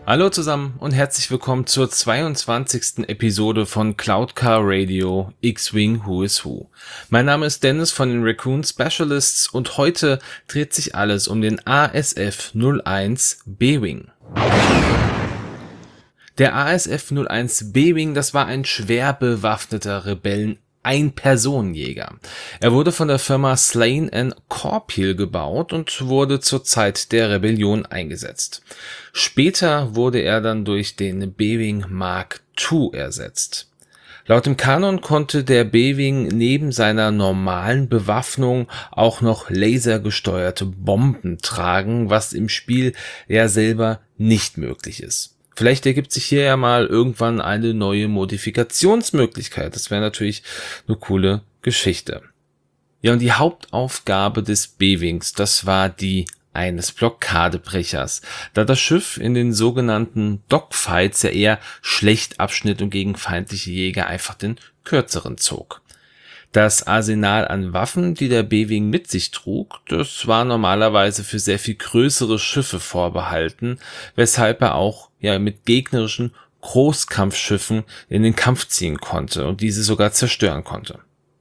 Hallo zusammen und herzlich willkommen zur 22. Episode von Cloud Car Radio X-Wing Who is Who. Mein Name ist Dennis von den Raccoon Specialists und heute dreht sich alles um den ASF-01 B-Wing. Der ASF-01 B-Wing, das war ein schwer bewaffneter Rebellen-Ein-Personenjäger. Er wurde von der Firma Slane & Corphill gebaut und wurde zur Zeit der Rebellion eingesetzt. Später wurde er dann durch den B-Wing Mark II ersetzt. Laut dem Kanon konnte der B-Wing neben seiner normalen Bewaffnung auch noch lasergesteuerte Bomben tragen, was im Spiel ja selber nicht möglich ist. Vielleicht ergibt sich hier ja mal irgendwann eine neue Modifikationsmöglichkeit. Das wäre natürlich eine coole Geschichte. Ja, und die Hauptaufgabe des B-Wings, das war die eines Blockadebrechers, da das Schiff in den sogenannten Dogfights ja eher schlecht abschnitt und gegen feindliche Jäger einfach den kürzeren zog. Das Arsenal an Waffen, die der B-Wing mit sich trug, das war normalerweise für sehr viel größere Schiffe vorbehalten, weshalb er auch mit gegnerischen Großkampfschiffen in den Kampf ziehen konnte und diese sogar zerstören konnte.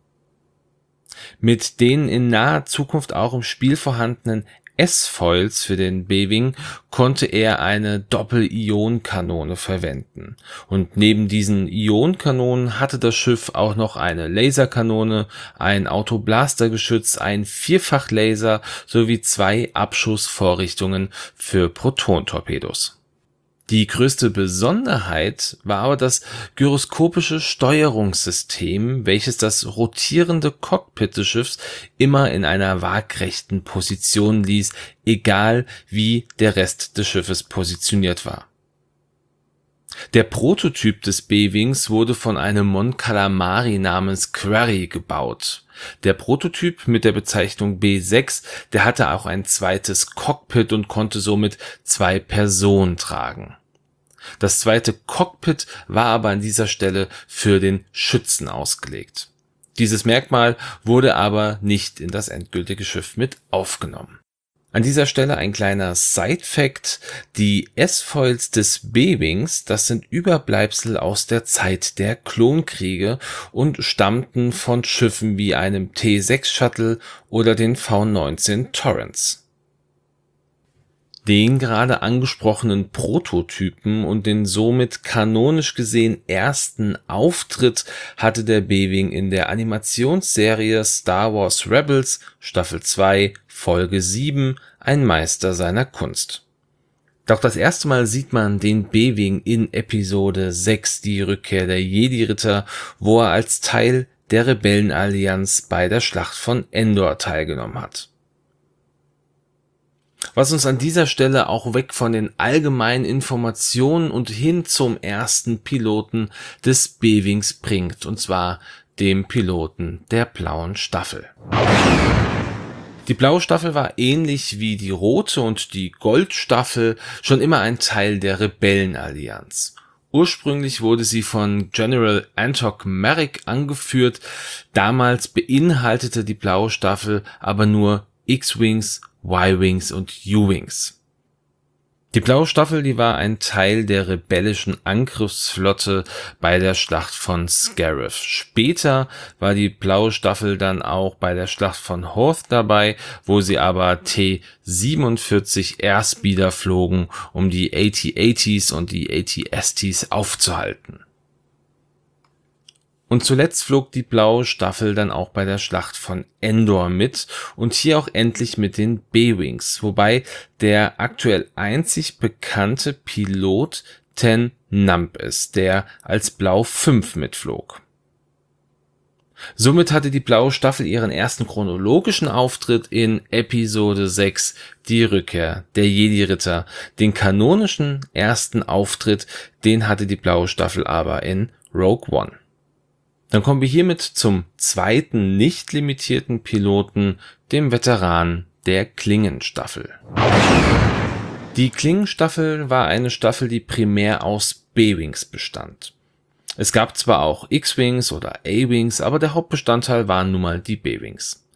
Mit den in naher Zukunft auch im Spiel vorhandenen S-Foils für den B-Wing konnte er eine Doppel-Ionen-Kanone verwenden. Und neben diesen Ionenkanonen hatte das Schiff auch noch eine Laserkanone, ein Autoblastergeschütz, ein Vierfachlaser sowie 2 Abschussvorrichtungen für Protontorpedos. Die größte Besonderheit war aber das gyroskopische Steuerungssystem, welches das rotierende Cockpit des Schiffs immer in einer waagrechten Position ließ, egal wie der Rest des Schiffes positioniert war. Der Prototyp des B-Wings wurde von einem Mon Calamari namens Quarry gebaut. Der Prototyp mit der Bezeichnung B6, der hatte auch ein zweites Cockpit und konnte somit 2 Personen tragen. Das zweite Cockpit war aber an dieser Stelle für den Schützen ausgelegt. Dieses Merkmal wurde aber nicht in das endgültige Schiff mit aufgenommen. An dieser Stelle ein kleiner Side-Fact: Die S-Foils des B-Wings, das sind Überbleibsel aus der Zeit der Klonkriege und stammten von Schiffen wie einem T6 Shuttle oder den V-19 Torrens. Den gerade angesprochenen Prototypen und den somit kanonisch gesehen ersten Auftritt hatte der B-Wing in der Animationsserie Star Wars Rebels Staffel 2 Folge 7, ein Meister seiner Kunst. Doch das erste Mal sieht man den B-Wing in Episode 6, die Rückkehr der Jedi-Ritter, wo er als Teil der Rebellenallianz bei der Schlacht von Endor teilgenommen hat. Was uns an dieser Stelle auch weg von den allgemeinen Informationen und hin zum ersten Piloten des B-Wings bringt, und zwar dem Piloten der blauen Staffel. Die blaue Staffel war ähnlich wie die rote und die Goldstaffel schon immer ein Teil der Rebellenallianz. Ursprünglich wurde sie von General Antok Merrick angeführt, damals beinhaltete die blaue Staffel aber nur X-Wings, Y-Wings und U-Wings. Die blaue Staffel, die war ein Teil der rebellischen Angriffsflotte bei der Schlacht von Scarif. Später war die blaue Staffel dann auch bei der Schlacht von Hoth dabei, wo sie aber T-47 Airspeeder flogen, um die AT-ATs und die AT-STs aufzuhalten. Und zuletzt flog die blaue Staffel dann auch bei der Schlacht von Endor mit und hier auch endlich mit den B-Wings, wobei der aktuell einzig bekannte Pilot Ten Nump ist, der als Blau 5 mitflog. Somit hatte die blaue Staffel ihren ersten chronologischen Auftritt in Episode 6, die Rückkehr der Jedi-Ritter. Den kanonischen ersten Auftritt, den hatte die blaue Staffel aber in Rogue One. Dann kommen wir hiermit zum zweiten nicht limitierten Piloten, dem Veteran der Klingenstaffel. Die Klingenstaffel war eine Staffel, die primär aus B-Wings bestand. Es gab zwar auch X-Wings oder A-Wings, aber der Hauptbestandteil waren nun mal die B-Wings.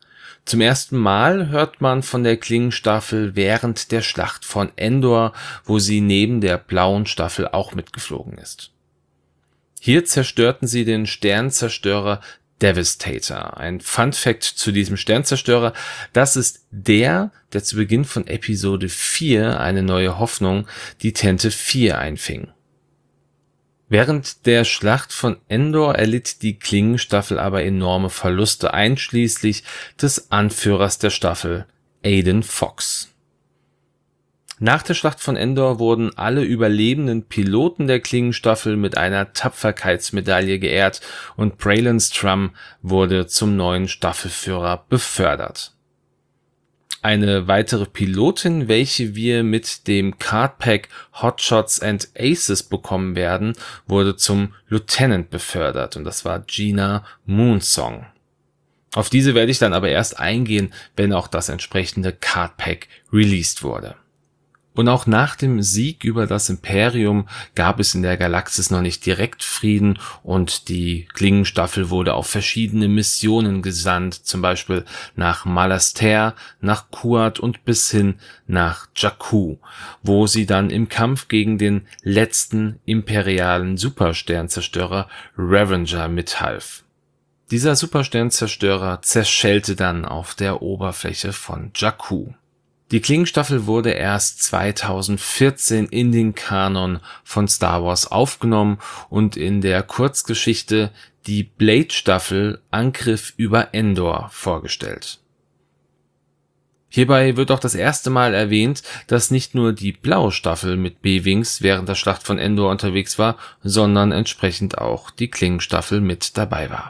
Zum ersten Mal hört man von der Klingenstaffel während der Schlacht von Endor, wo sie neben der blauen Staffel auch mitgeflogen ist. Hier zerstörten sie den Sternzerstörer Devastator. Ein Fun-Fact zu diesem Sternzerstörer: Das ist der zu Beginn von Episode 4, eine neue Hoffnung, die Tente 4 einfing. Während der Schlacht von Endor erlitt die Klingenstaffel aber enorme Verluste, einschließlich des Anführers der Staffel, Aiden Fox. Nach der Schlacht von Endor wurden alle überlebenden Piloten der Klingenstaffel mit einer Tapferkeitsmedaille geehrt und Braylon Strum wurde zum neuen Staffelführer befördert. Eine weitere Pilotin, welche wir mit dem Cardpack Hotshots and Aces bekommen werden, wurde zum Lieutenant befördert und das war Gina Moonsong. Auf diese werde ich dann aber erst eingehen, wenn auch das entsprechende Cardpack released wurde. Und auch nach dem Sieg über das Imperium gab es in der Galaxis noch nicht direkt Frieden und die Klingenstaffel wurde auf verschiedene Missionen gesandt, zum Beispiel nach Malaster, nach Kuat und bis hin nach Jakku, wo sie dann im Kampf gegen den letzten imperialen Supersternzerstörer Ravager mithalf. Dieser Supersternzerstörer zerschellte dann auf der Oberfläche von Jakku. Die Klingenstaffel wurde erst 2014 in den Kanon von Star Wars aufgenommen und in der Kurzgeschichte Die Blade-Staffel Angriff über Endor vorgestellt. Hierbei wird auch das erste Mal erwähnt, dass nicht nur die blaue Staffel mit B-Wings während der Schlacht von Endor unterwegs war, sondern entsprechend auch die Klingenstaffel mit dabei war.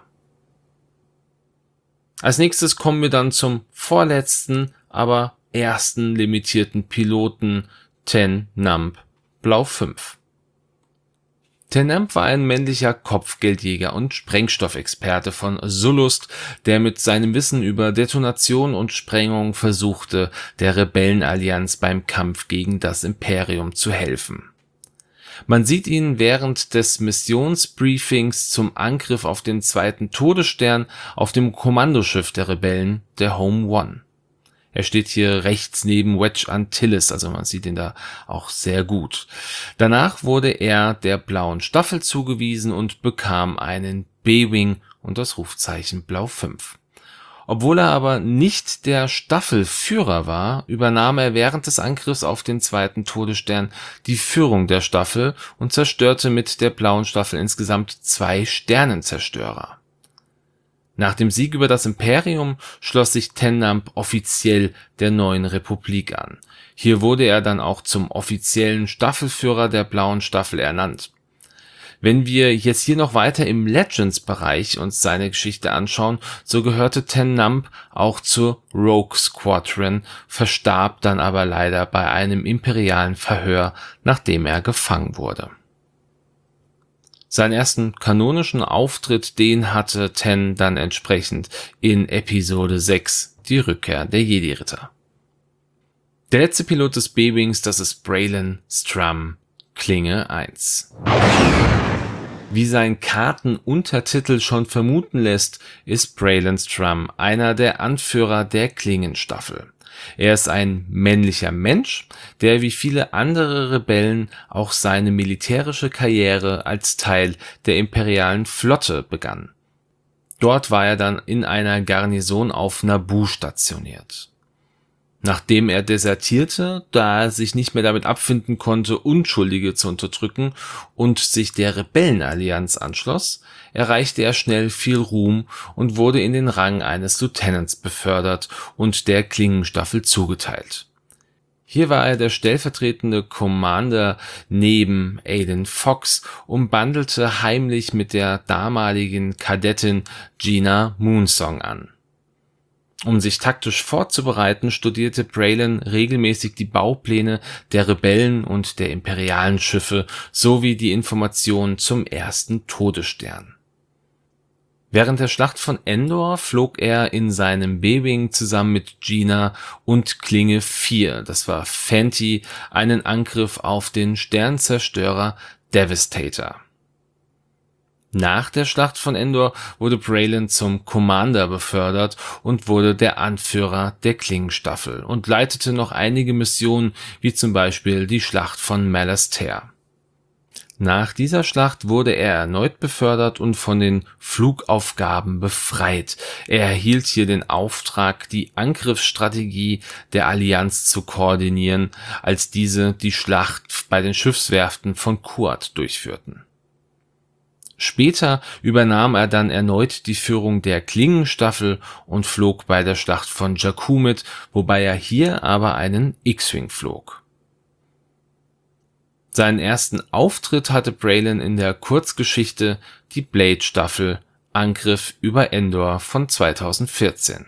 Als nächstes kommen wir dann zum vorletzten, aber ersten limitierten Piloten, Ten Numb Blau 5. Ten Numb war ein männlicher Kopfgeldjäger und Sprengstoffexperte von Sullust, der mit seinem Wissen über Detonation und Sprengung versuchte, der Rebellenallianz beim Kampf gegen das Imperium zu helfen. Man sieht ihn während des Missionsbriefings zum Angriff auf den zweiten Todesstern auf dem Kommandoschiff der Rebellen, der Home One. Er steht hier rechts neben Wedge Antilles, also man sieht ihn da auch sehr gut. Danach wurde er der blauen Staffel zugewiesen und bekam einen B-Wing und das Rufzeichen Blau 5. Obwohl er aber nicht der Staffelführer war, übernahm er während des Angriffs auf den zweiten Todesstern die Führung der Staffel und zerstörte mit der blauen Staffel insgesamt 2 Sternenzerstörer. Nach dem Sieg über das Imperium schloss sich Ten Numb offiziell der neuen Republik an. Hier wurde er dann auch zum offiziellen Staffelführer der blauen Staffel ernannt. Wenn wir jetzt hier noch weiter im Legends-Bereich uns seine Geschichte anschauen, so gehörte Ten Numb auch zur Rogue Squadron, verstarb dann aber leider bei einem imperialen Verhör, nachdem er gefangen wurde. Seinen ersten kanonischen Auftritt, den hatte Ten dann entsprechend in Episode 6, die Rückkehr der Jedi-Ritter. Der letzte Pilot des B-Wings, das ist Braylon Strum, Klinge 1. Wie sein Kartenuntertitel schon vermuten lässt, ist Braylon Strum einer der Anführer der Klingenstaffel. Er ist ein männlicher Mensch, der wie viele andere Rebellen auch seine militärische Karriere als Teil der imperialen Flotte begann. Dort war er dann in einer Garnison auf Naboo stationiert. Nachdem er desertierte, da er sich nicht mehr damit abfinden konnte, Unschuldige zu unterdrücken und sich der Rebellenallianz anschloss, erreichte er schnell viel Ruhm und wurde in den Rang eines Lieutenants befördert und der Klingenstaffel zugeteilt. Hier war er der stellvertretende Commander neben Aiden Fox und bandelte heimlich mit der damaligen Kadettin Gina Moonsong an. Um sich taktisch vorzubereiten, studierte Braylon regelmäßig die Baupläne der Rebellen und der imperialen Schiffe sowie die Informationen zum ersten Todesstern. Während der Schlacht von Endor flog er in seinem B-Wing zusammen mit Gina und Klinge 4, das war Fenty, einen Angriff auf den Sternzerstörer Devastator. Nach der Schlacht von Endor wurde Braylon zum Commander befördert und wurde der Anführer der Klingenstaffel und leitete noch einige Missionen, wie zum Beispiel die Schlacht von Malastare. Nach dieser Schlacht wurde er erneut befördert und von den Flugaufgaben befreit. Er erhielt hier den Auftrag, die Angriffsstrategie der Allianz zu koordinieren, als diese die Schlacht bei den Schiffswerften von Kuat durchführten. Später übernahm er dann erneut die Führung der Klingenstaffel und flog bei der Schlacht von Jakku mit, wobei er hier aber einen X-Wing flog. Seinen ersten Auftritt hatte Braylon in der Kurzgeschichte Die Blade-Staffel Angriff über Endor von 2014.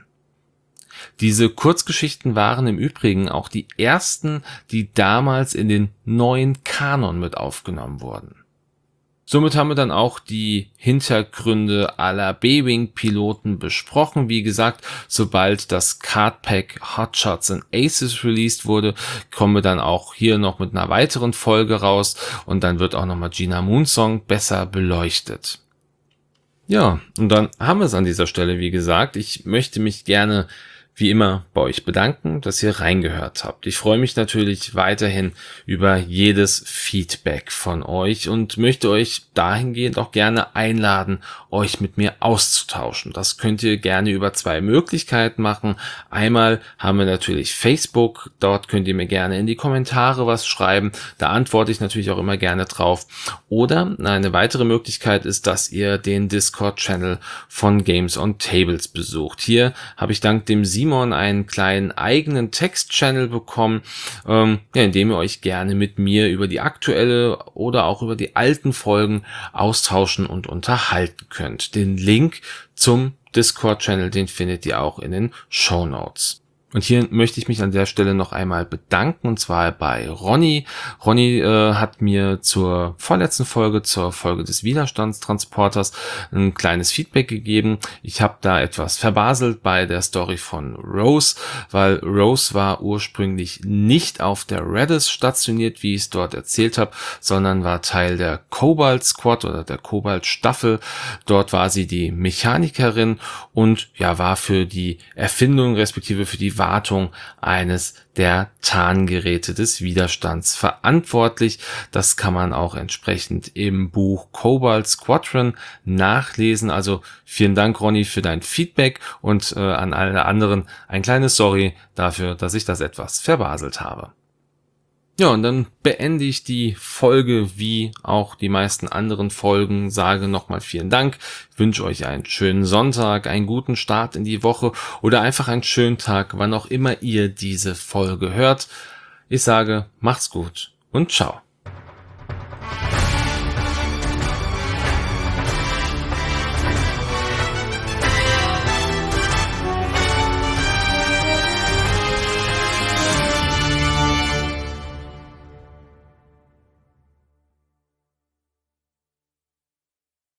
Diese Kurzgeschichten waren im Übrigen auch die ersten, die damals in den neuen Kanon mit aufgenommen wurden. Somit haben wir dann auch die Hintergründe aller B-Wing-Piloten besprochen. Wie gesagt, sobald das Cardpack Hotshots and Aces released wurde, kommen wir dann auch hier noch mit einer weiteren Folge raus und dann wird auch nochmal Gina Moonsong besser beleuchtet. Ja, und dann haben wir es an dieser Stelle, wie gesagt. Ich möchte mich gerne wie immer bei euch bedanken, dass ihr reingehört habt. Ich freue mich natürlich weiterhin über jedes Feedback von euch und möchte euch dahingehend auch gerne einladen, euch mit mir auszutauschen. Das könnt ihr gerne über zwei Möglichkeiten machen. Einmal haben wir natürlich Facebook, dort könnt ihr mir gerne in die Kommentare was schreiben, da antworte ich natürlich auch immer gerne drauf. Oder eine weitere Möglichkeit ist, dass ihr den Discord-Channel von Games on Tables besucht. Hier habe ich dank dem Simon einen kleinen eigenen Text-Channel bekommen, in dem ihr euch gerne mit mir über die aktuelle oder auch über die alten Folgen austauschen und unterhalten könnt. Den Link zum Discord-Channel, den findet ihr auch in den Shownotes. Und hier möchte ich mich an der Stelle noch einmal bedanken, und zwar bei Ronny. Ronny hat mir zur vorletzten Folge, zur Folge des Widerstandstransporters, ein kleines Feedback gegeben. Ich habe da etwas verbaselt bei der Story von Rose, weil Rose war ursprünglich nicht auf der Redis stationiert, wie ich es dort erzählt habe, sondern war Teil der Cobalt Squad oder der Cobalt Staffel. Dort war sie die Mechanikerin und ja, war für die Erfindung respektive für die Wartung eines der Tarngeräte des Widerstands verantwortlich. Das kann man auch entsprechend im Buch Cobalt Squadron nachlesen. Also vielen Dank, Ronny, für dein Feedback und an alle anderen ein kleines Sorry dafür, dass ich das etwas verbaselt habe. Ja, und dann beende ich die Folge wie auch die meisten anderen Folgen, sage nochmal vielen Dank, wünsche euch einen schönen Sonntag, einen guten Start in die Woche oder einfach einen schönen Tag, wann auch immer ihr diese Folge hört. Ich sage, macht's gut und ciao.